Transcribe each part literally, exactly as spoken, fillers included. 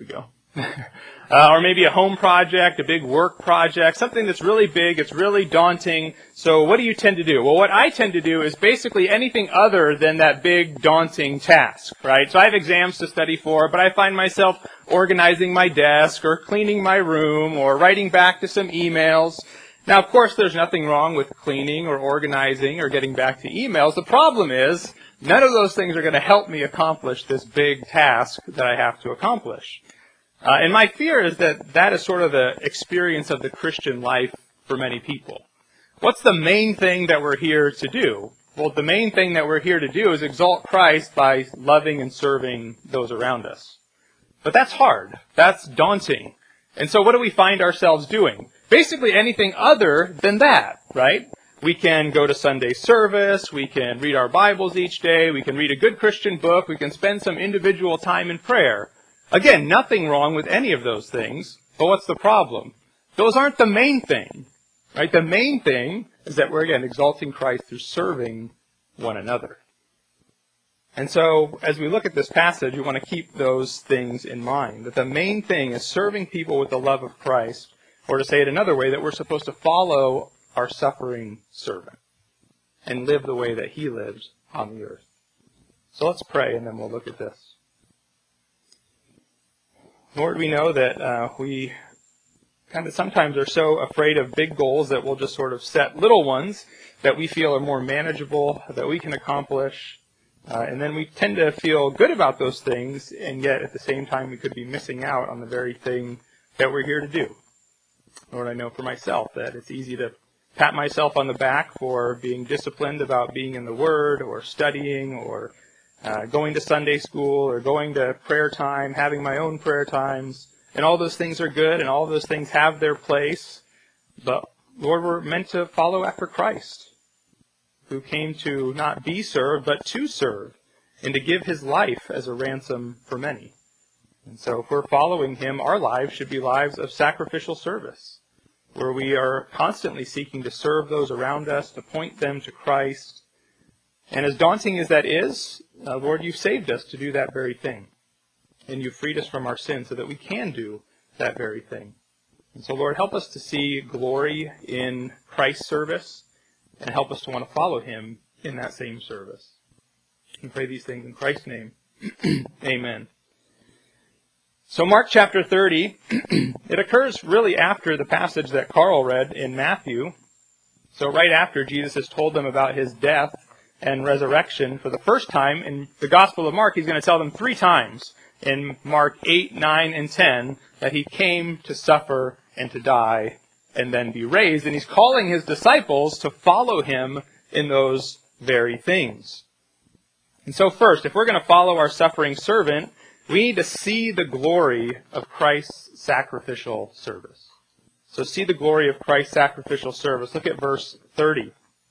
ago. uh, or maybe a home project, a big work project, something that's really big, it's really daunting. So what do you tend to do? Well, what I tend to do is basically anything other than that big, daunting task, right? So I have exams to study for, but I find myself organizing my desk or cleaning my room or writing back to some emails. Now, of course, there's nothing wrong with cleaning or organizing or getting back to emails. The problem is none of those things are going to help me accomplish this big task that I have to accomplish. Uh, and my fear is that that is sort of the experience of the Christian life for many people. What's the main thing that we're here to do? Well, the main thing that we're here to do is exalt Christ by loving and serving those around us. But that's hard. That's daunting. And so what do we find ourselves doing? Basically anything other than that, right? We can go to Sunday service, we can read our Bibles each day, we can read a good Christian book, we can spend some individual time in prayer. Again, nothing wrong with any of those things, but what's the problem? Those aren't the main thing, right? The main thing is that we're, again, exalting Christ through serving one another. And so, as we look at this passage, we want to keep those things in mind, that the main thing is serving people with the love of Christ, or to say it another way, that we're supposed to follow our suffering servant and live the way that he lives on the earth. So let's pray, and then we'll look at this. Lord, we know that uh, we kind of sometimes are so afraid of big goals that we'll just sort of set little ones that we feel are more manageable, that we can accomplish. Uh, and then we tend to feel good about those things, and yet at the same time we could be missing out on the very thing that we're here to do. Lord, I know for myself that it's easy to pat myself on the back for being disciplined about being in the Word or studying or uh, going to Sunday school or going to prayer time, having my own prayer times. And all those things are good and all those things have their place. But Lord, we're meant to follow after Christ, who came to not be served, but to serve, and to give his life as a ransom for many. And so if we're following him, our lives should be lives of sacrificial service, where we are constantly seeking to serve those around us, to point them to Christ. And as daunting as that is, uh, Lord, you've saved us to do that very thing. And you've freed us from our sin so that we can do that very thing. And so, Lord, help us to see glory in Christ's service, and help us to want to follow him in that same service. We pray these things in Christ's name. Amen. So Mark chapter thirty, it occurs really after the passage that Carl read in Matthew. So right after Jesus has told them about his death and resurrection for the first time, in the Gospel of Mark, he's going to tell them three times in Mark eight, nine, and ten that he came to suffer and to die and then be raised. And he's calling his disciples to follow him in those very things. And so first, if we're going to follow our suffering servant, we need to see the glory of Christ's sacrificial service. So see the glory of Christ's sacrificial service. Look at verse thirty. It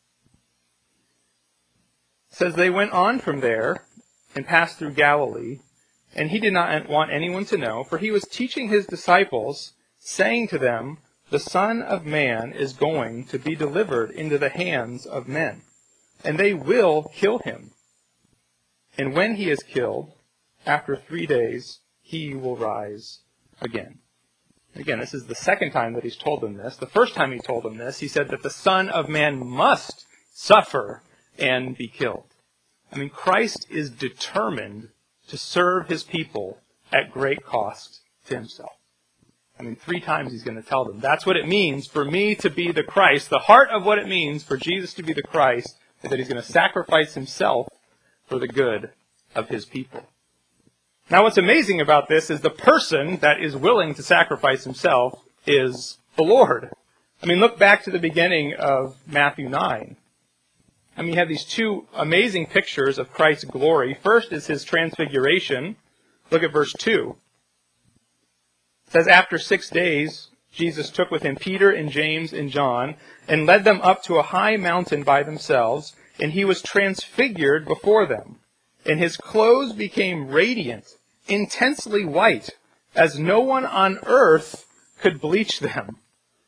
says, they went on from there and passed through Galilee, and he did not want anyone to know, for he was teaching his disciples, saying to them, the Son of Man is going to be delivered into the hands of men, and they will kill him. And when he is killed, after three days, he will rise again. Again, this is the second time that he's told them this. The first time he told them this, he said that the Son of Man must suffer and be killed. I mean, Christ is determined to serve his people at great cost to himself. I mean, three times he's going to tell them. That's what it means for me to be the Christ. The heart of what it means for Jesus to be the Christ is that he's going to sacrifice himself for the good of his people. Now, what's amazing about this is the person that is willing to sacrifice himself is the Lord. I mean, look back to the beginning of Matthew nine. I mean, you have these two amazing pictures of Christ's glory. First is his transfiguration. Look at verse two. It says, after six days, Jesus took with him Peter and James and John and led them up to a high mountain by themselves, and he was transfigured before them. And his clothes became radiant, intensely white, as no one on earth could bleach them.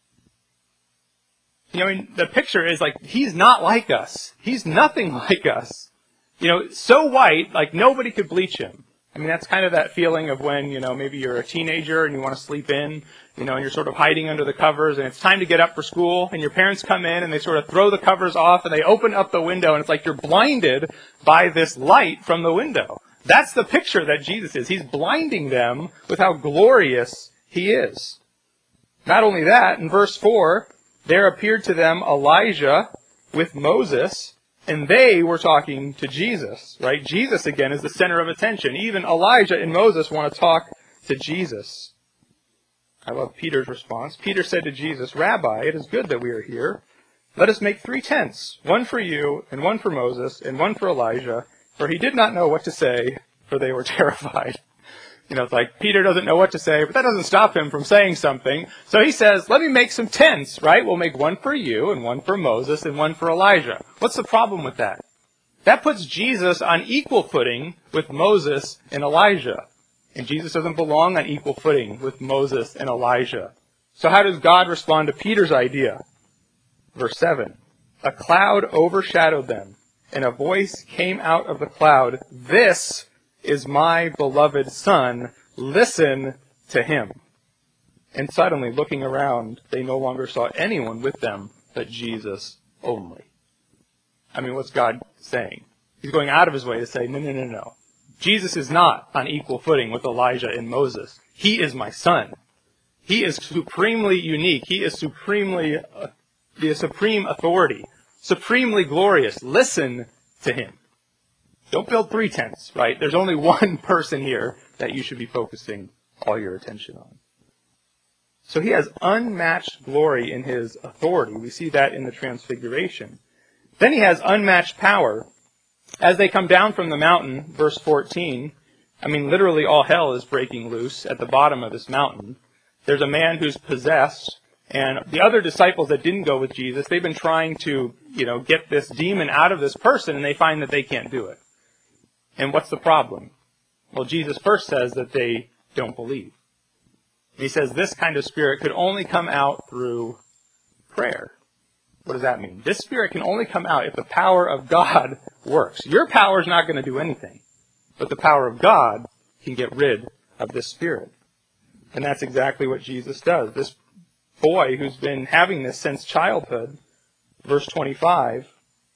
You know, I mean, the picture is like, he's not like us. He's nothing like us. You know, so white, like nobody could bleach him. I mean, that's kind of that feeling of when, you know, maybe you're a teenager and you want to sleep in, you know, and you're sort of hiding under the covers and it's time to get up for school and your parents come in and they sort of throw the covers off and they open up the window and it's like you're blinded by this light from the window. That's the picture that Jesus is. He's blinding them with how glorious he is. Not only that, in verse four, there appeared to them Elijah with Moses, and they were talking to Jesus, right? Jesus, again, is the center of attention. Even Elijah and Moses want to talk to Jesus. I love Peter's response. Peter said to Jesus, "Rabbi, it is good that we are here. Let us make three tents, one for you, and one for Moses, and one for Elijah." For he did not know what to say, for they were terrified. You know, it's like Peter doesn't know what to say, but that doesn't stop him from saying something. So he says, let me make some tents, right? We'll make one for you, and one for Moses, and one for Elijah. What's the problem with that? That puts Jesus on equal footing with Moses and Elijah. And Jesus doesn't belong on equal footing with Moses and Elijah. So how does God respond to Peter's idea? Verse seven, a cloud overshadowed them, and a voice came out of the cloud, "This is my beloved Son, listen to him." And suddenly, looking around, they no longer saw anyone with them but Jesus only. I mean, what's God saying? He's going out of his way to say, no, no, no, no. Jesus is not on equal footing with Elijah and Moses. He is my Son. He is supremely unique. He is supremely, uh, the supreme authority, supremely glorious. Listen to him. Don't build three tents, right? There's only one person here that you should be focusing all your attention on. So he has unmatched glory in his authority. We see that in the Transfiguration. Then he has unmatched power. As they come down from the mountain, verse fourteen, I mean, literally all hell is breaking loose at the bottom of this mountain. There's a man who's possessed, and the other disciples that didn't go with Jesus, they've been trying to, you know, get this demon out of this person, and they find that they can't do it. And what's the problem? Well, Jesus first says that they don't believe. He says this kind of spirit could only come out through prayer. What does that mean? This spirit can only come out if the power of God works. Your power is not going to do anything, but the power of God can get rid of this spirit. And that's exactly what Jesus does. This boy who's been having this since childhood, verse twenty-five,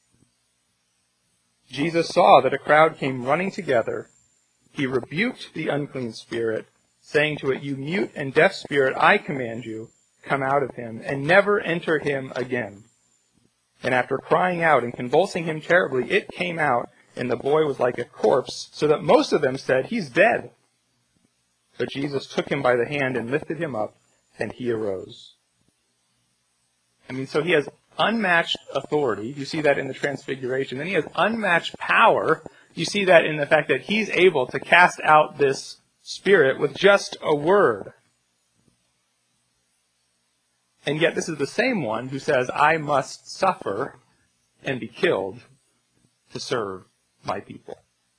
Jesus saw that a crowd came running together. He rebuked the unclean spirit, saying to it, "You mute and deaf spirit, I command you, come out of him, and never enter him again." And after crying out and convulsing him terribly, it came out, and the boy was like a corpse, so that most of them said, "He's dead." But Jesus took him by the hand and lifted him up, and he arose. I mean, so he has unmatched authority. You see that in the Transfiguration. Then he has unmatched power. You see that in the fact that he's able to cast out this spirit with just a word. And yet this is the same one who says, I must suffer and be killed to serve my people.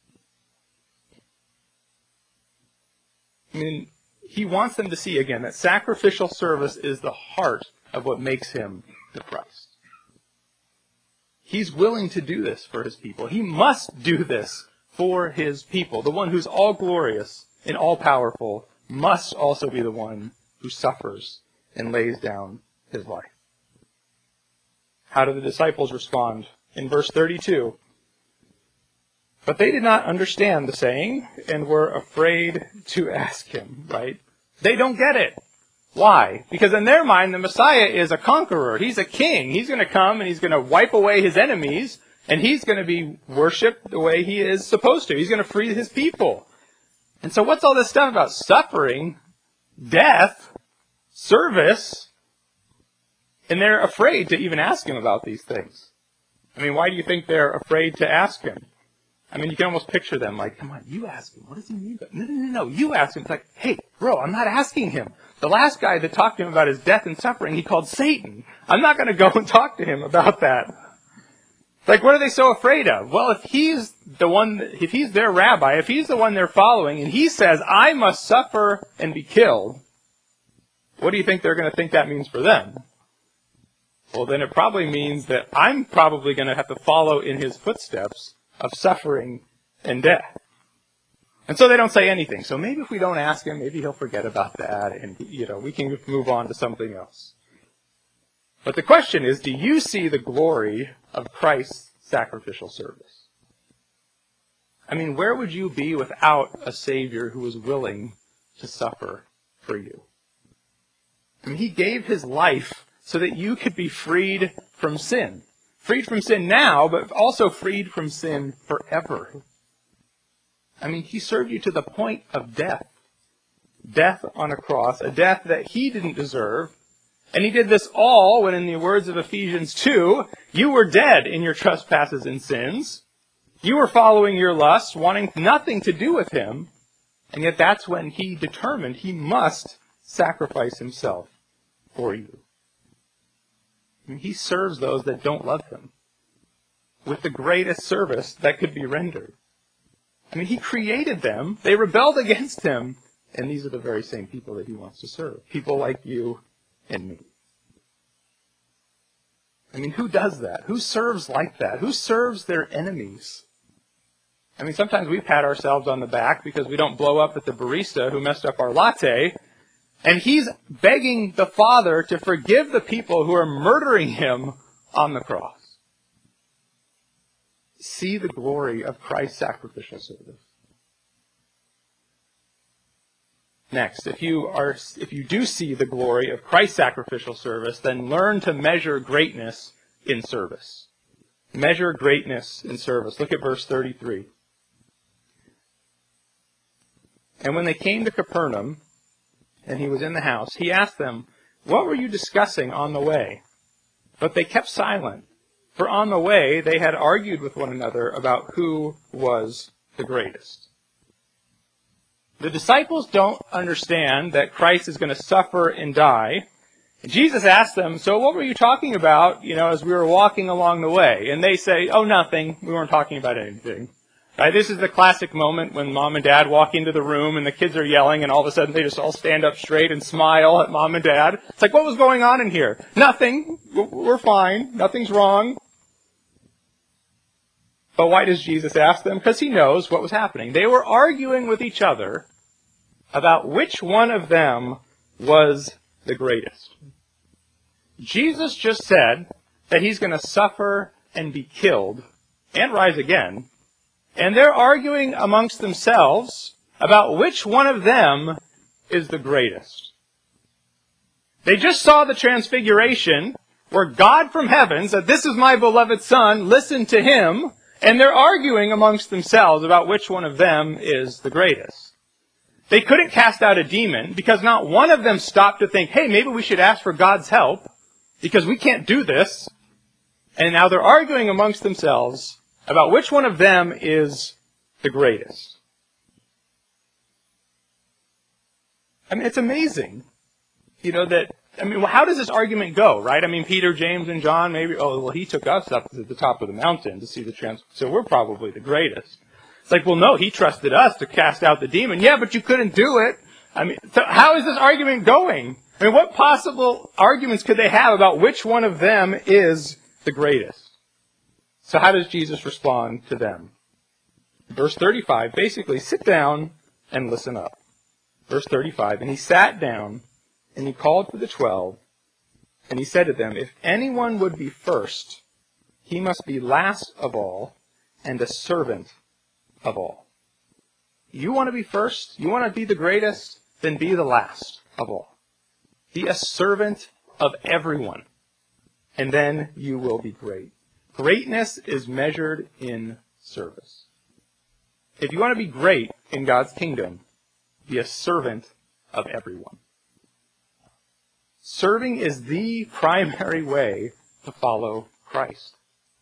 I mean, he wants them to see again that sacrificial service is the heart of what makes him the Christ. He's willing to do this for his people. He must do this for his people. The one who's all glorious and all powerful must also be the one who suffers and lays down his life. How do the disciples respond? In verse thirty-two, but they did not understand the saying and were afraid to ask him, right? They don't get it. Why? Because in their mind, the Messiah is a conqueror. He's a king. He's going to come and he's going to wipe away his enemies, and he's going to be worshipped the way he is supposed to. He's going to free his people. And so what's all this stuff about suffering, death, service? And they're afraid to even ask him about these things. I mean, why do you think they're afraid to ask him? I mean, you can almost picture them like, come on, you ask him. What does he mean? No, no, no, no. You ask him. It's like, hey, bro, I'm not asking him. The last guy that talked to him about his death and suffering, he called Satan. I'm not going to go and talk to him about that. It's like, what are they so afraid of? Well, if he's the one, if he's their rabbi, if he's the one they're following, and he says, I must suffer and be killed, what do you think they're going to think that means for them? Well, then it probably means that I'm probably going to have to follow in his footsteps of suffering and death. And so they don't say anything. So maybe if we don't ask him, maybe he'll forget about that, and, you know, we can move on to something else. But the question is, do you see the glory of Christ's sacrificial service? I mean, where would you be without a Savior who was willing to suffer for you? I mean, he gave his life so that you could be freed from sin. Freed from sin now, but also freed from sin forever. I mean, he served you to the point of death. Death on a cross, a death that he didn't deserve. And he did this all when, in the words of Ephesians two, you were dead in your trespasses and sins. You were following your lusts, wanting nothing to do with him. And yet that's when he determined he must sacrifice himself for you. I mean, he serves those that don't love him with the greatest service that could be rendered. I mean, he created them. They rebelled against him. And these are the very same people that he wants to serve. People like you and me. I mean, who does that? Who serves like that? Who serves their enemies? I mean, sometimes we pat ourselves on the back because we don't blow up at the barista who messed up our latte. And he's begging the Father to forgive the people who are murdering him on the cross. See the glory of Christ's sacrificial service. Next, if you are, if you do see the glory of Christ's sacrificial service, then learn to measure greatness in service. Measure greatness in service. Look at verse thirty-three. And when they came to Capernaum, and he was in the house, he asked them, "What were you discussing on the way?" But they kept silent, for on the way they had argued with one another about who was the greatest. The disciples don't understand that Christ is going to suffer and die. Jesus asked them, "So what were you talking about, you know, as we were walking along the way?" And they say, "Oh, nothing. We weren't talking about anything." Right? This is the classic moment when mom and dad walk into the room and the kids are yelling and all of a sudden they just all stand up straight and smile at mom and dad. It's like, what was going on in here? Nothing. We're fine. Nothing's wrong. But why does Jesus ask them? Because he knows what was happening. They were arguing with each other about which one of them was the greatest. Jesus just said that he's going to suffer and be killed and rise again. And they're arguing amongst themselves about which one of them is the greatest. They just saw the transfiguration where God from heaven said, "This is my beloved Son, listen to him." And they're arguing amongst themselves about which one of them is the greatest. They couldn't cast out a demon because not one of them stopped to think, hey, maybe we should ask for God's help because we can't do this. And now they're arguing amongst themselves about which one of them is the greatest. I mean, it's amazing, you know, that, I mean, well, how does this argument go, right? I mean, Peter, James, and John, maybe, oh, well, he took us up to the top of the mountain to see the trans, so we're probably the greatest. It's like, well, no, he trusted us to cast out the demon. Yeah, but you couldn't do it. I mean, so how is this argument going? I mean, what possible arguments could they have about which one of them is the greatest? So how does Jesus respond to them? Verse thirty-five, basically, sit down and listen up. Verse thirty-five, and he sat down, and he called for the twelve, and he said to them, if anyone would be first, he must be last of all, and a servant of all. You want to be first? You want to be the greatest? Then be the last of all. Be a servant of everyone, and then you will be great. Greatness is measured in service. If you want to be great in God's kingdom, be a servant of everyone. Serving is the primary way to follow Christ.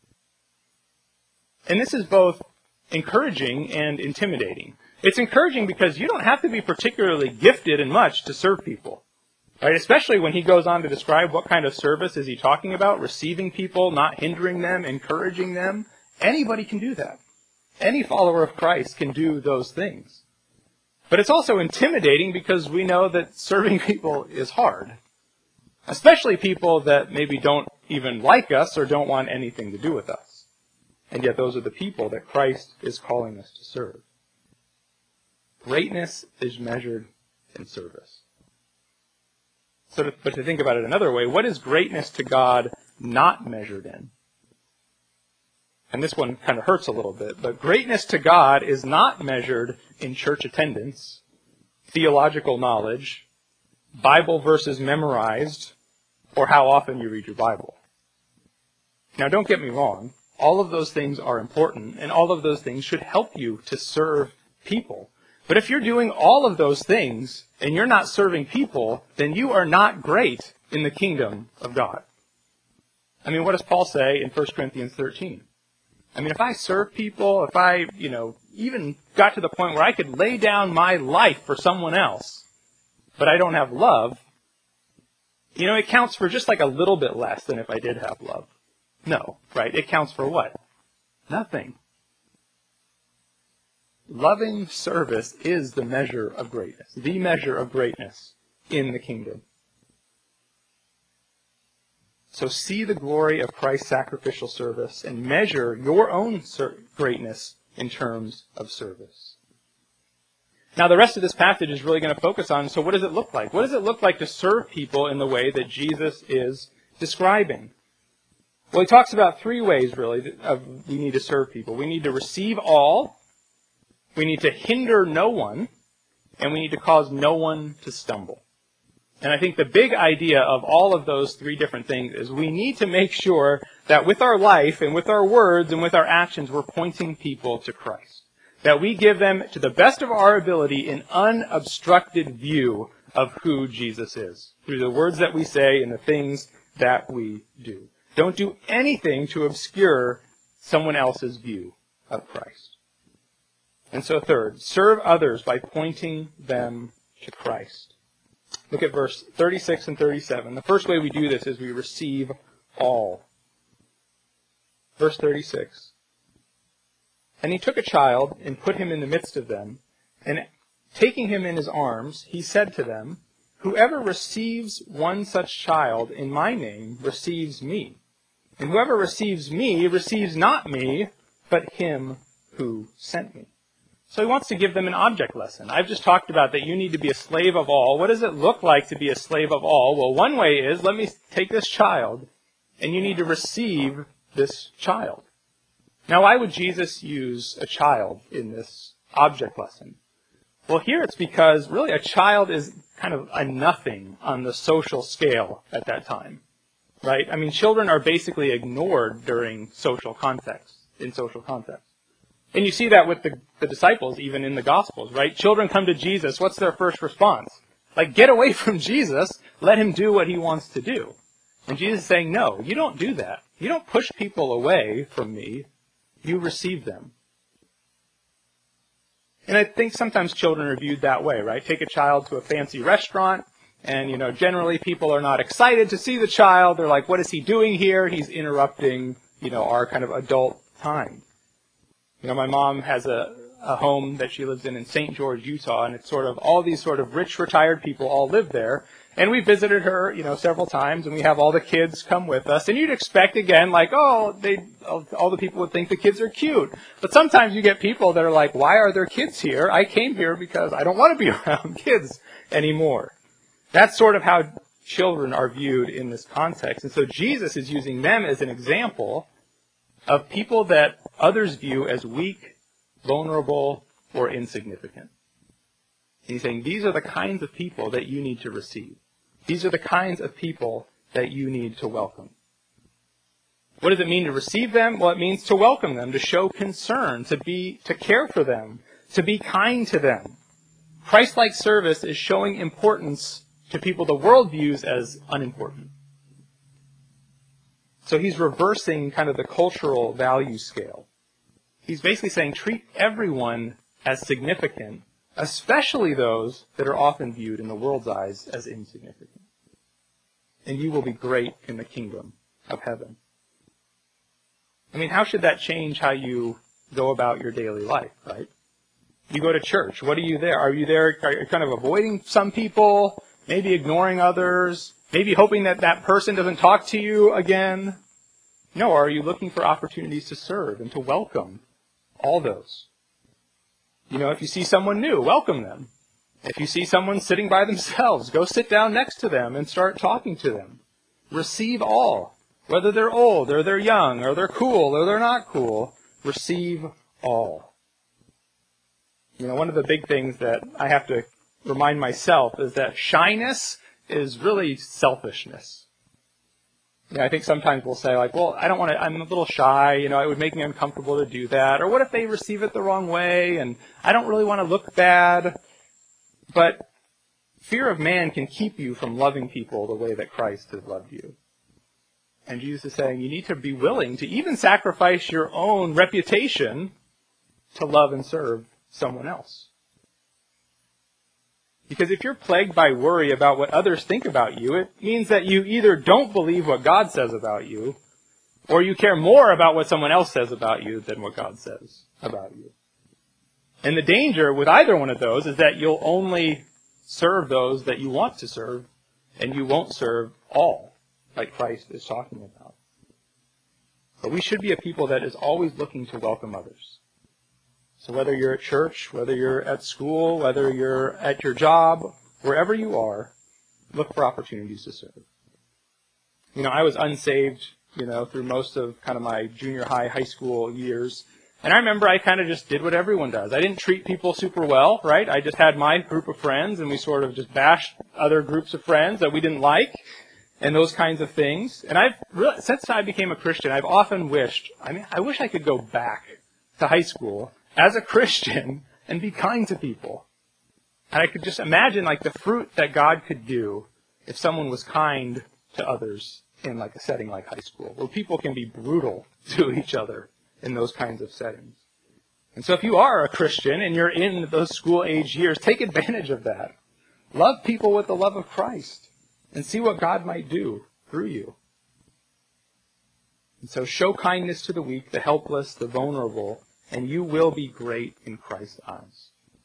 And this is both encouraging and intimidating. It's encouraging because you don't have to be particularly gifted in much to serve people. Right? Especially when he goes on to describe what kind of service is he talking about, receiving people, not hindering them, encouraging them. Anybody can do that. Any follower of Christ can do those things. But it's also intimidating because we know that serving people is hard. Especially people that maybe don't even like us or don't want anything to do with us. And yet those are the people that Christ is calling us to serve. Greatness is measured in service. So, to, but to think about it another way, what is greatness to God not measured in? And this one kind of hurts a little bit, but greatness to God is not measured in church attendance, theological knowledge, Bible verses memorized, or how often you read your Bible. Now, don't get me wrong. All of those things are important, and all of those things should help you to serve people. But if you're doing all of those things and you're not serving people, then you are not great in the kingdom of God. I mean, what does Paul say in First Corinthians thirteen? I mean, if I serve people, if I, you know, even got to the point where I could lay down my life for someone else, but I don't have love, you know, it counts for just like a little bit less than if I did have love. No, right? It counts for what? Nothing. Loving service is the measure of greatness, the measure of greatness in the kingdom. So see the glory of Christ's sacrificial service and measure your own greatness in terms of service. Now, the rest of this passage is really going to focus on, so what does it look like? What does it look like to serve people in the way that Jesus is describing? Well, he talks about three ways, really, of we need to serve people. We need to receive all, we need to hinder no one, and we need to cause no one to stumble. And I think the big idea of all of those three different things is we need to make sure that with our life and with our words and with our actions, we're pointing people to Christ. That we give them, to the best of our ability, an unobstructed view of who Jesus is through the words that we say and the things that we do. Don't do anything to obscure someone else's view of Christ. And so third, serve others by pointing them to Christ. Look at verse thirty-six and thirty-seven. The first way we do this is we receive all. Verse thirty-six. And he took a child and put him in the midst of them, and taking him in his arms, he said to them, "Whoever receives one such child in my name receives me. And whoever receives me receives not me, but him who sent me." So he wants to give them an object lesson. I've just talked about that you need to be a slave of all. What does it look like to be a slave of all? Well, one way is, let me take this child, and you need to receive this child. Now, why would Jesus use a child in this object lesson? Well, here it's because, really, a child is kind of a nothing on the social scale at that time, right? I mean, children are basically ignored during social context, in social context. And you see that with the, the disciples, even in the Gospels, right? Children come to Jesus. What's their first response? Like, get away from Jesus. Let him do what he wants to do. And Jesus is saying, no, you don't do that. You don't push people away from me. You receive them. And I think sometimes children are viewed that way, right? Take a child to a fancy restaurant, and, you know, generally people are not excited to see the child. They're like, what is he doing here? He's interrupting, you know, our kind of adult time. You know, my mom has a, a home that she lives in in Saint George, Utah, and it's sort of all these sort of rich retired people all live there. And we visited her, you know, several times, and we have all the kids come with us. And you'd expect, again, like, oh, they, all the people would think the kids are cute. But sometimes you get people that are like, why are there kids here? I came here because I don't want to be around kids anymore. That's sort of how children are viewed in this context. And so Jesus is using them as an example of people that others view as weak, vulnerable, or insignificant. And he's saying these are the kinds of people that you need to receive. These are the kinds of people that you need to welcome. What does it mean to receive them? Well, it means to welcome them, to show concern, to be, to care for them, to be kind to them. Christ-like service is showing importance to people the world views as unimportant. So he's reversing kind of the cultural value scale. He's basically saying treat everyone as significant, especially those that are often viewed in the world's eyes as insignificant. And you will be great in the kingdom of heaven. I mean, how should that change how you go about your daily life, right? You go to church. What are you there? Are you there are you kind of avoiding some people, maybe ignoring others, maybe hoping that that person doesn't talk to you again? No, are you looking for opportunities to serve and to welcome all those? You know, if you see someone new, welcome them. If you see someone sitting by themselves, go sit down next to them and start talking to them. Receive all. Whether they're old or they're young or they're cool or they're not cool, receive all. You know, one of the big things that I have to remind myself is that shyness is really selfishness. You know, I think sometimes we'll say like, well, I don't want to, I'm a little shy, you know, it would make me uncomfortable to do that. Or what if they receive it the wrong way and I don't really want to look bad. But fear of man can keep you from loving people the way that Christ has loved you. And Jesus is saying you need to be willing to even sacrifice your own reputation to love and serve someone else. Because if you're plagued by worry about what others think about you, it means that you either don't believe what God says about you, or you care more about what someone else says about you than what God says about you. And the danger with either one of those is that you'll only serve those that you want to serve, and you won't serve all, like Christ is talking about. But we should be a people that is always looking to welcome others. So whether you're at church, whether you're at school, whether you're at your job, wherever you are, look for opportunities to serve. You know, I was unsaved, you know, through most of kind of my junior high, high school years. And I remember I kind of just did what everyone does. I didn't treat people super well, right? I just had my group of friends, and we sort of just bashed other groups of friends that we didn't like, and those kinds of things. And I've really, since I became a Christian, I've often wished, I mean, I wish I could go back to high school as a Christian and be kind to people. And I could just imagine like the fruit that God could do if someone was kind to others in like a setting like high school, where people can be brutal to each other in those kinds of settings. And so if you are a Christian and you're in those school age years, take advantage of that. Love people with the love of Christ and see what God might do through you. And so show kindness to the weak, the helpless, the vulnerable, and you will be great in Christ's eyes.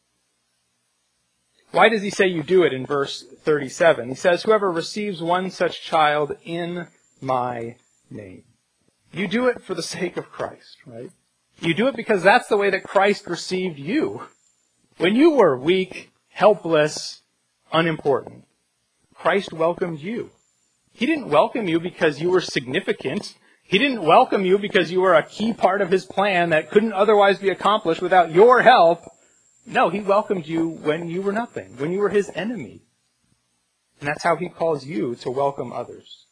Why does he say you do it in verse thirty-seven? He says, whoever receives one such child in my name. You do it for the sake of Christ, right? You do it because that's the way that Christ received you. When you were weak, helpless, unimportant, Christ welcomed you. He didn't welcome you because you were significant. He didn't welcome you because you were a key part of his plan that couldn't otherwise be accomplished without your help. No, he welcomed you when you were nothing, when you were his enemy. And that's how he calls you to welcome others.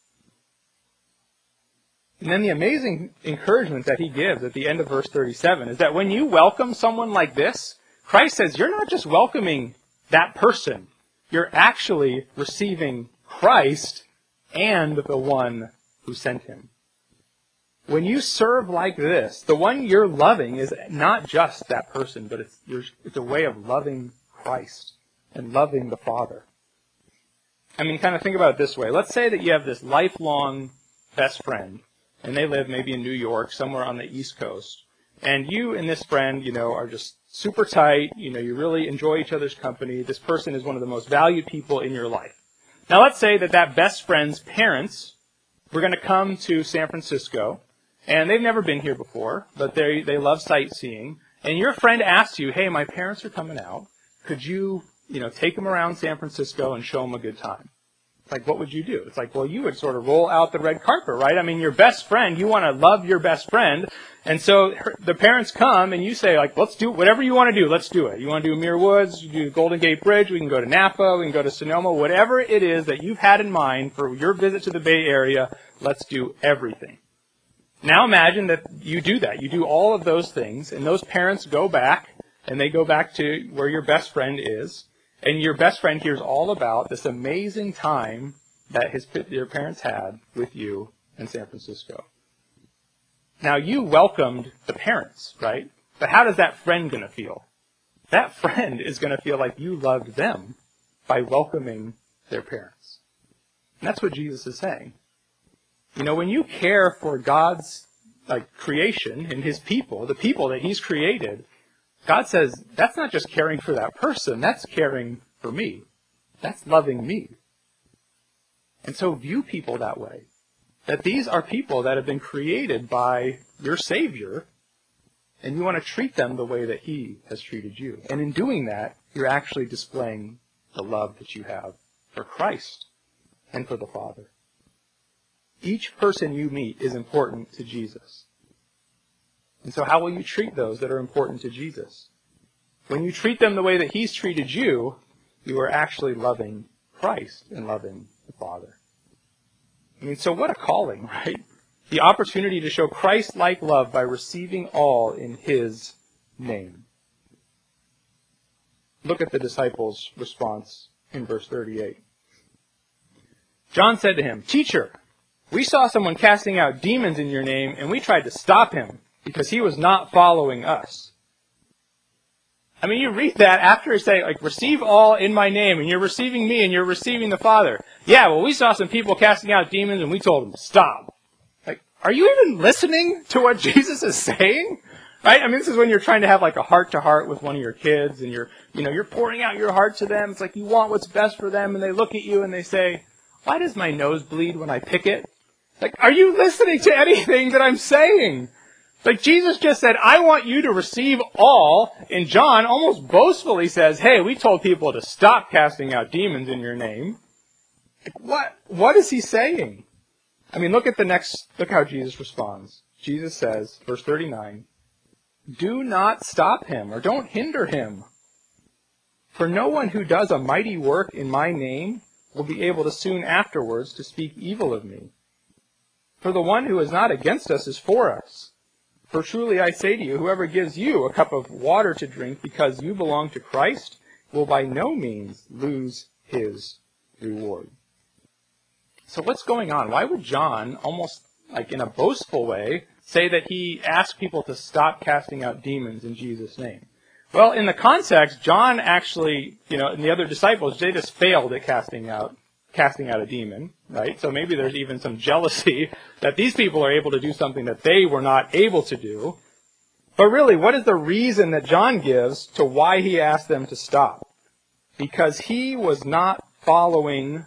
And then the amazing encouragement that he gives at the end of verse thirty-seven is that when you welcome someone like this, Christ says you're not just welcoming that person. You're actually receiving Christ and the one who sent him. When you serve like this, the one you're loving is not just that person, but it's, it's a way of loving Christ and loving the Father. I mean, kind of think about it this way. Let's say that you have this lifelong best friend, and they live maybe in New York, somewhere on the East Coast. And you and this friend, you know, are just super tight. You know, you really enjoy each other's company. This person is one of the most valued people in your life. Now, let's say that that best friend's parents were going to come to San Francisco, and they've never been here before, but they they love sightseeing. And your friend asks you, hey, my parents are coming out. Could you, you know, take them around San Francisco and show them a good time? Like, what would you do? It's like, well, you would sort of roll out the red carpet, right? I mean, your best friend, you want to love your best friend. And so her, the parents come and you say, like, let's do whatever you want to do. Let's do it. You want to do Muir Woods, you do Golden Gate Bridge, we can go to Napa, we can go to Sonoma, whatever it is that you've had in mind for your visit to the Bay Area, let's do everything. Now imagine that you do that. You do all of those things, and those parents go back, and they go back to where your best friend is, and your best friend hears all about this amazing time that his your parents had with you in San Francisco. Now, you welcomed the parents, right? But how does that friend going to feel? That friend is going to feel like you loved them by welcoming their parents. And that's what Jesus is saying. You know, when you care for God's like creation and his people, the people that he's created, God says, that's not just caring for that person, that's caring for me. That's loving me. And so view people that way. That these are people that have been created by your Savior, And you want to treat them the way that he has treated you. And in doing that, you're actually displaying the love that you have for Christ and for the Father. Each person you meet is important to Jesus. And so how will you treat those that are important to Jesus? When you treat them the way that he's treated you, you are actually loving Christ and loving the Father. I mean, so what a calling, right? The opportunity to show Christ-like love by receiving all in his name. Look at the disciples' response in verse thirty-eight. John said to him, "Teacher, we saw someone casting out demons in your name, and we tried to stop him because he was not following us." I mean, you read that after he say, like, receive all in my name, and you're receiving me, and you're receiving the Father. Yeah, well, we saw some people casting out demons, and we told them to stop. Like, are you even listening to what Jesus is saying? Right? I mean, this is when you're trying to have like a heart-to-heart with one of your kids, and you're, you know, you're pouring out your heart to them. It's like you want what's best for them, and they look at you and they say, "Why does my nose bleed when I pick it?" Like, are you listening to anything that I'm saying? Like, Jesus just said, I want you to receive all, and John almost boastfully says, hey, we told people to stop casting out demons in your name. Like, what, what is he saying? I mean, look at the next, look how Jesus responds. Jesus says, verse thirty-nine, do not stop him, or don't hinder him. For no one who does a mighty work in my name will be able to soon afterwards to speak evil of me. For the one who is not against us is for us. For truly I say to you, whoever gives you a cup of water to drink because you belong to Christ will by no means lose his reward. So what's going on? Why would John, almost like in a boastful way, say that he asked people to stop casting out demons in Jesus' name? Well, in the context, John actually, you know, and the other disciples, they just failed at casting out casting out a demon, right? So maybe there's even some jealousy that these people are able to do something that they were not able to do. But really, what is the reason that John gives to why he asked them to stop? Because he was not following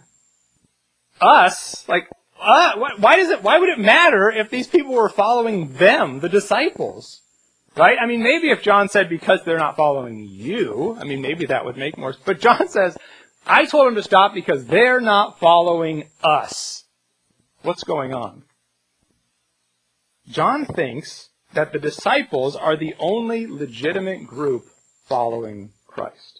us. Like, uh, why does it, why would it matter if these people were following them, the disciples? Right? I mean, maybe if John said because they're not following you, I mean, maybe that would make more sense. But John says, I told them to stop because they're not following us. What's going on? John thinks that the disciples are the only legitimate group following Christ.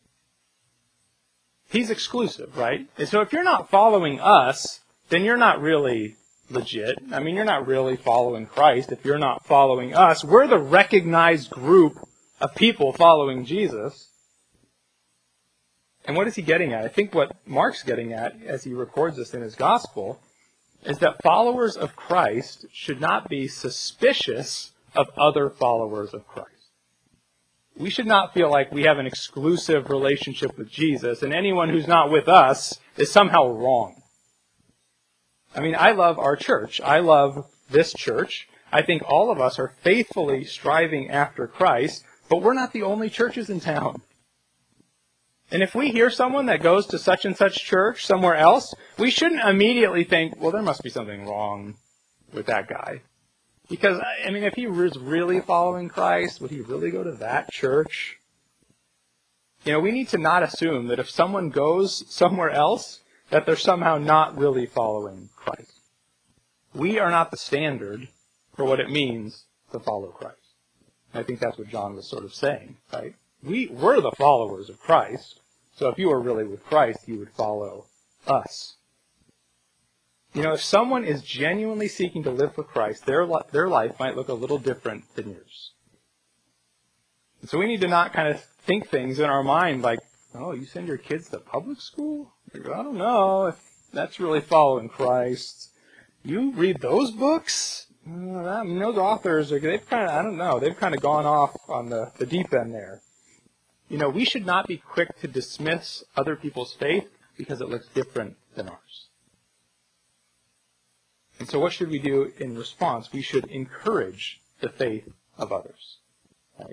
He's exclusive, right? And so if you're not following us, then you're not really legit. I mean, you're not really following Christ if you're not following us. We're the recognized group of people following Jesus. And what is he getting at? I think what Mark's getting at, as he records this in his gospel, is that followers of Christ should not be suspicious of other followers of Christ. We should not feel like we have an exclusive relationship with Jesus, and anyone who's not with us is somehow wrong. I mean, I love our church. I love this church. I think all of us are faithfully striving after Christ, but we're not the only churches in town. And if we hear someone that goes to such and such church somewhere else, we shouldn't immediately think, well, there must be something wrong with that guy. Because, I mean, if he was really following Christ, would he really go to that church? You know, we need to not assume that if someone goes somewhere else, that they're somehow not really following Christ. We are not the standard for what it means to follow Christ. And I think that's what John was sort of saying, right? We, we're the followers of Christ, so if you were really with Christ, you would follow us. You know, if someone is genuinely seeking to live for Christ, their, their life might look a little different than yours. And so we need to not kind of think things in our mind like, oh, you send your kids to public school? I don't know if that's really following Christ. You read those books? Uh, I mean, those authors, are they've kind of, I don't know, they've kind of gone off on the, the deep end there. You know, we should not be quick to dismiss other people's faith because it looks different than ours. And so what should we do in response? We should encourage the faith of others. Right?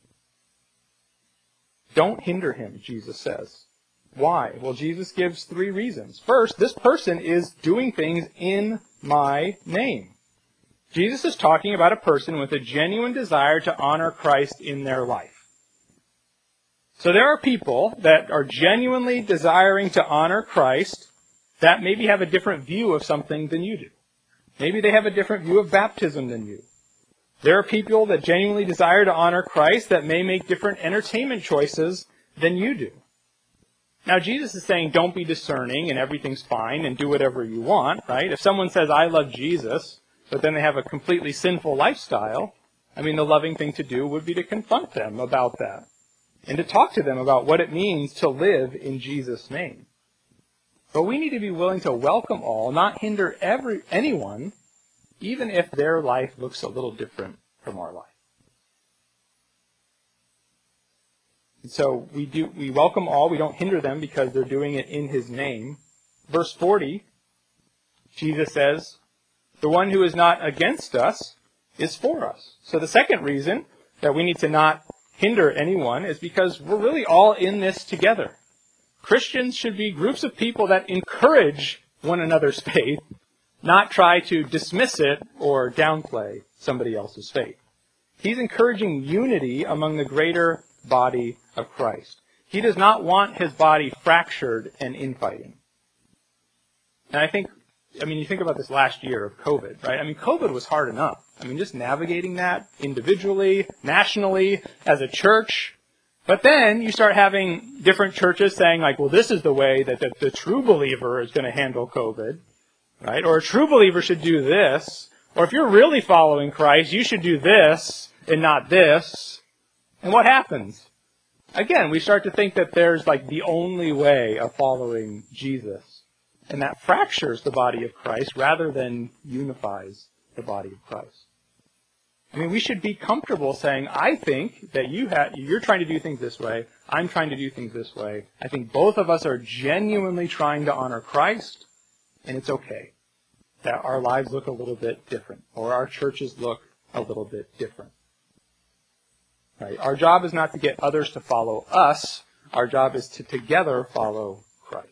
Don't hinder him, Jesus says. Why? Well, Jesus gives three reasons. First, this person is doing things in my name. Jesus is talking about a person with a genuine desire to honor Christ in their life. So there are people that are genuinely desiring to honor Christ that maybe have a different view of something than you do. Maybe they have a different view of baptism than you. There are people that genuinely desire to honor Christ that may make different entertainment choices than you do. Now, Jesus is saying don't be discerning and everything's fine and do whatever you want, right? If someone says, I love Jesus, but then they have a completely sinful lifestyle, I mean, the loving thing to do would be to confront them about that and to talk to them about what it means to live in Jesus' name. But we need to be willing to welcome all, not hinder every anyone, even if their life looks a little different from our life. And so we do we welcome all, we don't hinder them because they're doing it in His name. Verse forty, Jesus says, the one who is not against us is for us. So the second reason that we need to not hinder anyone is because we're really all in this together. Christians should be groups of people that encourage one another's faith, not try to dismiss it or downplay somebody else's faith. He's encouraging unity among the greater body of Christ. He does not want His body fractured and infighting. And I think, I mean, you think about this last year of COVID, right? I mean, COVID was hard enough. I mean, just navigating that individually, nationally, as a church. But then you start having different churches saying, like, well, this is the way that the, the true believer is going to handle COVID, right? Or a true believer should do this. Or if you're really following Christ, you should do this and not this. And what happens? Again, we start to think that there's like the only way of following Jesus. And that fractures the body of Christ rather than unifies the body of Christ. I mean, we should be comfortable saying, I think that you ha- you're trying to do things this way, I'm trying to do things this way. I think both of us are genuinely trying to honor Christ, and it's okay that our lives look a little bit different, or our churches look a little bit different. Right? Our job is not to get others to follow us. Our job is to together follow Christ.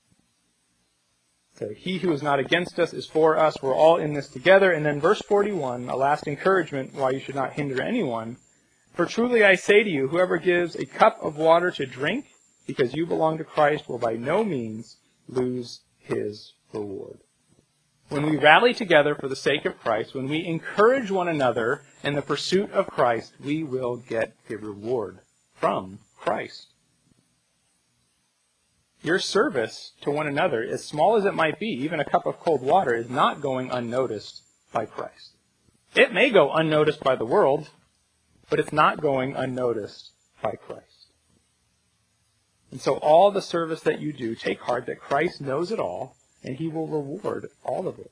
So he who is not against us is for us. We're all in this together. And then verse forty-one, a last encouragement why you should not hinder anyone. For truly I say to you, whoever gives a cup of water to drink because you belong to Christ will by no means lose his reward. When we rally together for the sake of Christ, when we encourage one another in the pursuit of Christ, we will get a reward from Christ. Your service to one another, as small as it might be, even a cup of cold water, is not going unnoticed by Christ. It may go unnoticed by the world, but it's not going unnoticed by Christ. And so all the service that you do, take heart that Christ knows it all, and he will reward all of it.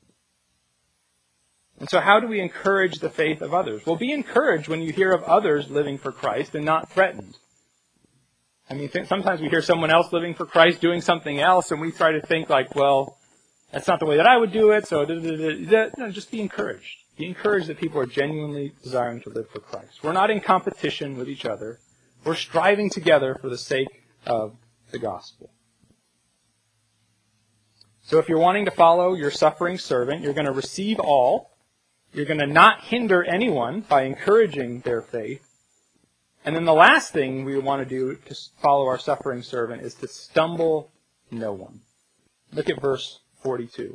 And so how do we encourage the faith of others? Well, be encouraged when you hear of others living for Christ and not threatened. I mean, sometimes we hear someone else living for Christ doing something else, and we try to think like, well, that's not the way that I would do it, so da, da, da, da. No, just be encouraged. Be encouraged that people are genuinely desiring to live for Christ. We're not in competition with each other. We're striving together for the sake of the gospel. So if you're wanting to follow your suffering servant, you're going to receive all. You're going to not hinder anyone by encouraging their faith. And then the last thing we want to do to follow our suffering servant is to stumble no one. Look at verse forty-two.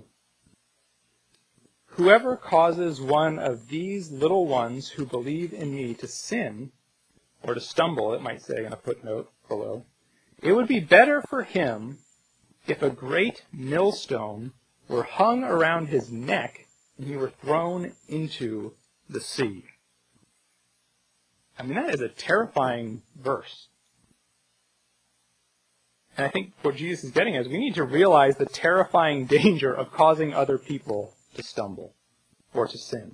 Whoever causes one of these little ones who believe in me to sin, or to stumble, it might say in a footnote below, it would be better for him if a great millstone were hung around his neck and he were thrown into the sea. I mean, that is a terrifying verse. And I think what Jesus is getting at is we need to realize the terrifying danger of causing other people to stumble or to sin.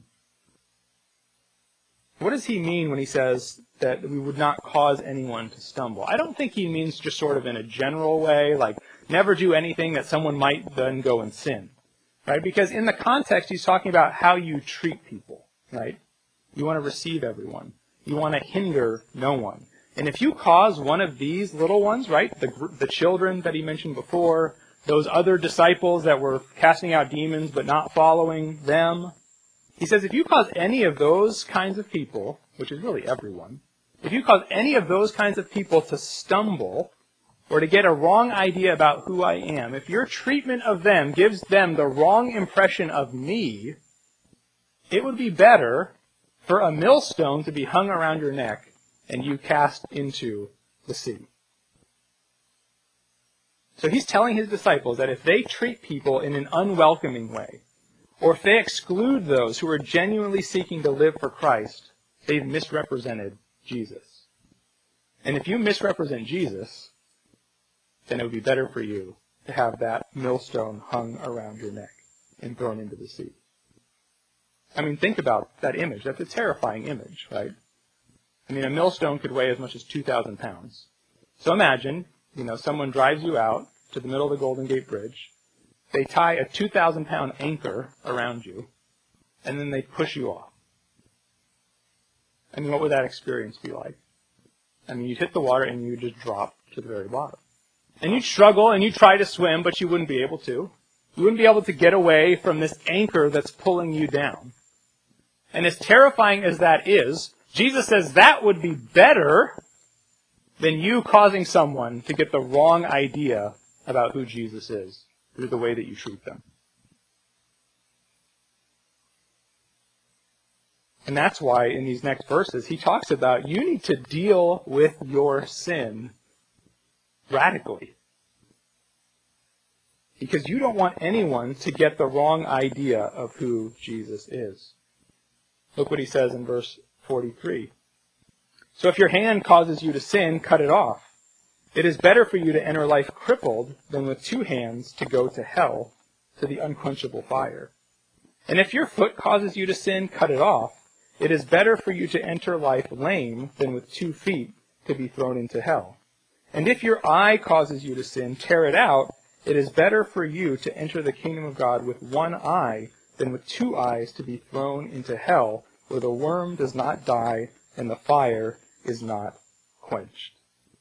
What does he mean when he says that we would not cause anyone to stumble? I don't think he means just sort of in a general way, like never do anything that someone might then go and sin. Right? Because in the context, he's talking about how you treat people. Right? You want to receive everyone. You want to hinder no one. And if you cause one of these little ones, right, the, the children that he mentioned before, those other disciples that were casting out demons but not following them, He says, if you cause any of those kinds of people, which is really everyone, if you cause any of those kinds of people to stumble or to get a wrong idea about who I am, if your treatment of them gives them the wrong impression of me, it would be better for a millstone to be hung around your neck and you cast into the sea. So he's telling his disciples that if they treat people in an unwelcoming way, or if they exclude those who are genuinely seeking to live for Christ, they've misrepresented Jesus. And if you misrepresent Jesus, then it would be better for you to have that millstone hung around your neck and thrown into the sea. I mean, think about that image. That's a terrifying image, right? I mean, a millstone could weigh as much as two thousand pounds. So imagine, you know, someone drives you out to the middle of the Golden Gate Bridge. They tie a two thousand pound anchor around you, and then they push you off. I mean, what would that experience be like? I mean, you'd hit the water and you'd just drop to the very bottom. And you'd struggle and you'd try to swim, but you wouldn't be able to. You wouldn't be able to get away from this anchor that's pulling you down. And as terrifying as that is, Jesus says that would be better than you causing someone to get the wrong idea about who Jesus is through the way that you treat them. And that's why in these next verses he talks about you need to deal with your sin radically. Because you don't want anyone to get the wrong idea of who Jesus is. Look what he says in verse forty-three. So if your hand causes you to sin, cut it off. It is better for you to enter life crippled than with two hands to go to hell, to the unquenchable fire. And if your foot causes you to sin, cut it off. It is better for you to enter life lame than with two feet to be thrown into hell. And if your eye causes you to sin, tear it out. It is better for you to enter the kingdom of God with one eye than with two eyes to be thrown into hell, where the worm does not die and the fire is not quenched.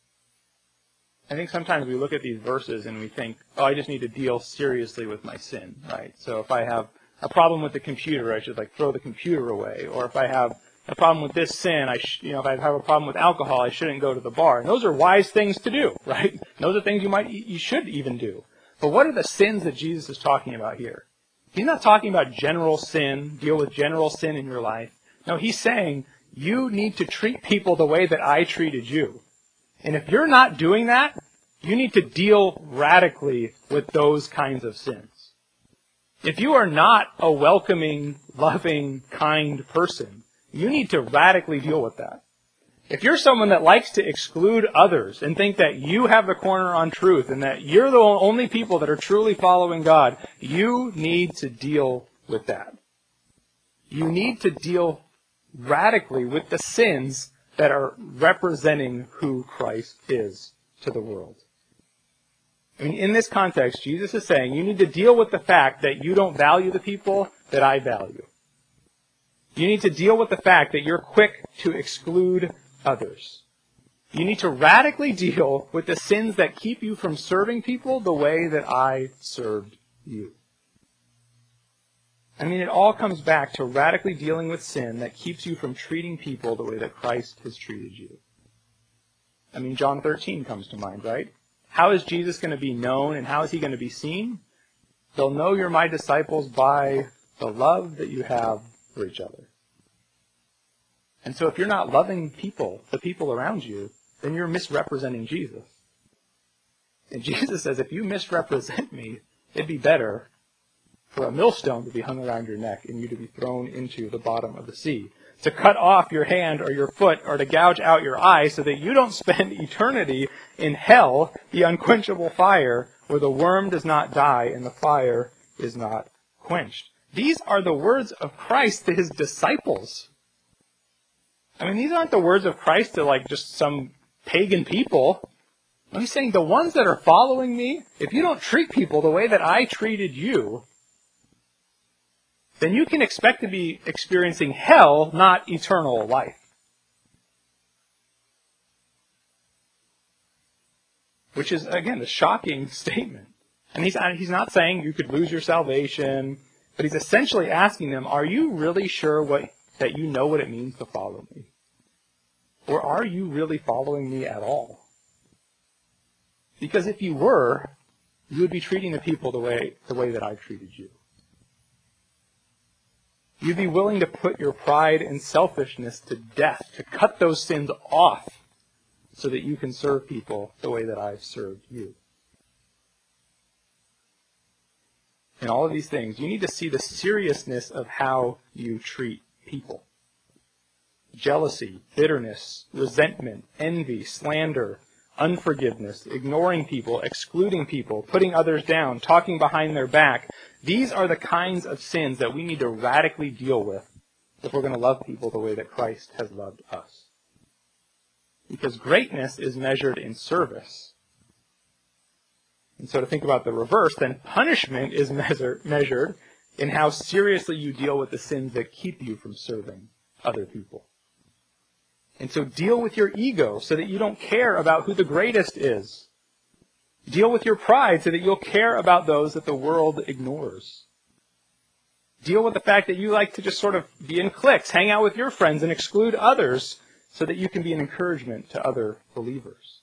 I think sometimes we look at these verses and we think, oh, I just need to deal seriously with my sin, right? So if I have a problem with the computer, I should like throw the computer away. Or if I have a problem with this sin, I sh- you know, if I have a problem with alcohol, I shouldn't go to the bar. And those are wise things to do, right? Those are things you might, you should even do. But what are the sins that Jesus is talking about here? He's not talking about general sin, deal with general sin in your life. No, he's saying you need to treat people the way that I treated you. And if you're not doing that, you need to deal radically with those kinds of sins. If you are not a welcoming, loving, kind person, you need to radically deal with that. If you're someone that likes to exclude others and think that you have the corner on truth and that you're the only people that are truly following God, you need to deal with that. You need to deal radically with the sins that are representing who Christ is to the world. I mean, in this context, Jesus is saying you need to deal with the fact that you don't value the people that I value. You need to deal with the fact that you're quick to exclude others. You need to radically deal with the sins that keep you from serving people the way that I served you. I mean, it all comes back to radically dealing with sin that keeps you from treating people the way that Christ has treated you. I mean, John thirteen comes to mind, right? How is Jesus going to be known and how is he going to be seen? They'll know you're my disciples by the love that you have for each other. And so if you're not loving people, the people around you, then you're misrepresenting Jesus. And Jesus says, if you misrepresent me, it'd be better for a millstone to be hung around your neck and you to be thrown into the bottom of the sea. To cut off your hand or your foot or to gouge out your eye so that you don't spend eternity in hell, the unquenchable fire, where the worm does not die and the fire is not quenched. These are the words of Christ to his disciples. I mean, these aren't the words of Christ to like just some pagan people. He's saying the ones that are following me, if you don't treat people the way that I treated you, then you can expect to be experiencing hell, not eternal life. Which is, again, a shocking statement. And he's, he's not saying you could lose your salvation, But he's essentially asking them, are you really sure what, that you know what it means to follow me? Or are you really following me at all? Because if you were, you would be treating the people the way, the way that I've treated you. You'd be willing to put your pride and selfishness to death, to cut those sins off so that you can serve people the way that I've served you. In all of these things, you need to see the seriousness of how you treat people. Jealousy, bitterness, resentment, envy, slander, unforgiveness, ignoring people, excluding people, putting others down, talking behind their back. These are the kinds of sins that we need to radically deal with if we're going to love people the way that Christ has loved us. Because greatness is measured in service. And so to think about the reverse, then punishment is measure, measured in how seriously you deal with the sins that keep you from serving other people. And so deal with your ego so that you don't care about who the greatest is. Deal with your pride so that you'll care about those that the world ignores. Deal with the fact that you like to just sort of be in cliques, hang out with your friends and exclude others so that you can be an encouragement to other believers.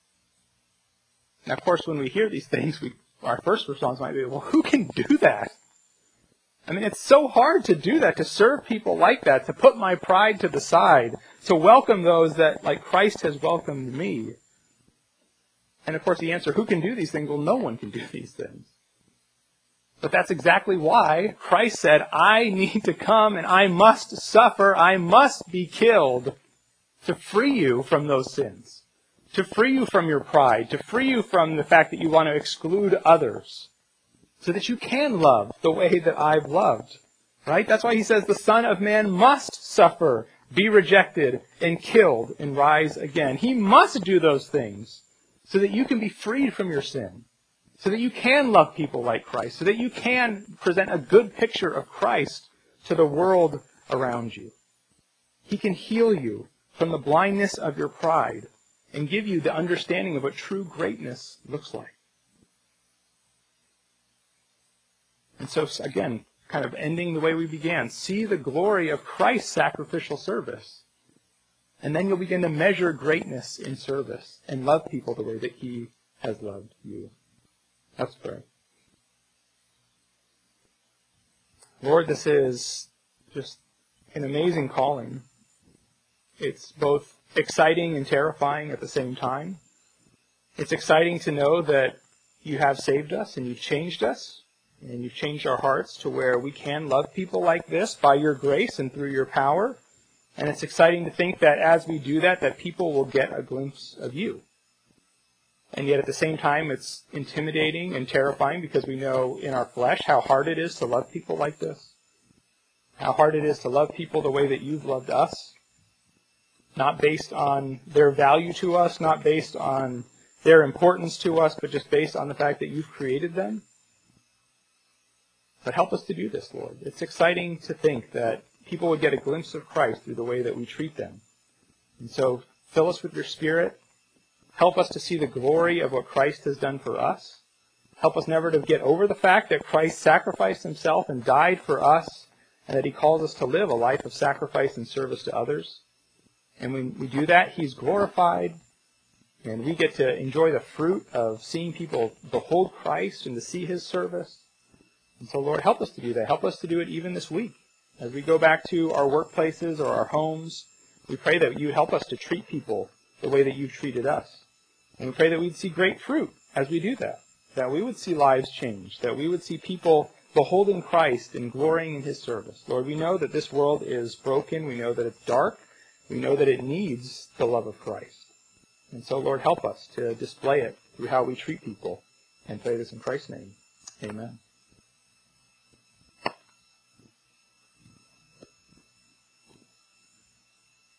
Now, of course, when we hear these things, we, our first response might be, well, who can do that? I mean, it's so hard to do that, to serve people like that, to put my pride to the side, to welcome those that, like Christ has welcomed me. And of course, the answer, who can do these things? Well, no one can do these things. But that's exactly why Christ said, I need to come and I must suffer, I must be killed to free you from those sins, to free you from your pride, to free you from the fact that you want to exclude others, so that you can love the way that I've loved. Right? That's why he says the Son of Man must suffer, be rejected, and killed, and rise again. He must do those things so that you can be freed from your sin, so that you can love people like Christ, so that you can present a good picture of Christ to the world around you. He can heal you from the blindness of your pride and give you the understanding of what true greatness looks like. And so, again, kind of ending the way we began, see the glory of Christ's sacrificial service. And then you'll begin to measure greatness in service and love people the way that he has loved you. Let's pray. Lord, this is just an amazing calling. It's both exciting and terrifying at the same time. It's exciting to know that you have saved us and you've changed us. And you've changed our hearts to where we can love people like this by your grace and through your power. And it's exciting to think that as we do that, that people will get a glimpse of you. And yet at the same time, it's intimidating and terrifying because we know in our flesh how hard it is to love people like this. How hard it is to love people the way that you've loved us. Not based on their value to us, not based on their importance to us, but just based on the fact that you've created them. But help us to do this, Lord. It's exciting to think that people would get a glimpse of Christ through the way that we treat them. And so fill us with your Spirit. Help us to see the glory of what Christ has done for us. Help us never to get over the fact that Christ sacrificed himself and died for us, and that he calls us to live a life of sacrifice and service to others. And when we do that, he's glorified, and we get to enjoy the fruit of seeing people behold Christ and to see his service. And so, Lord, help us to do that. Help us to do it even this week. As we go back to our workplaces or our homes, we pray that you help us to treat people the way that you've treated us. And we pray that we'd see great fruit as we do that. That we would see lives change. That we would see people beholding Christ and glorying in his service. Lord, we know that this world is broken. We know that it's dark. We know that it needs the love of Christ. And so, Lord, help us to display it through how we treat people. And pray this in Christ's name. Amen.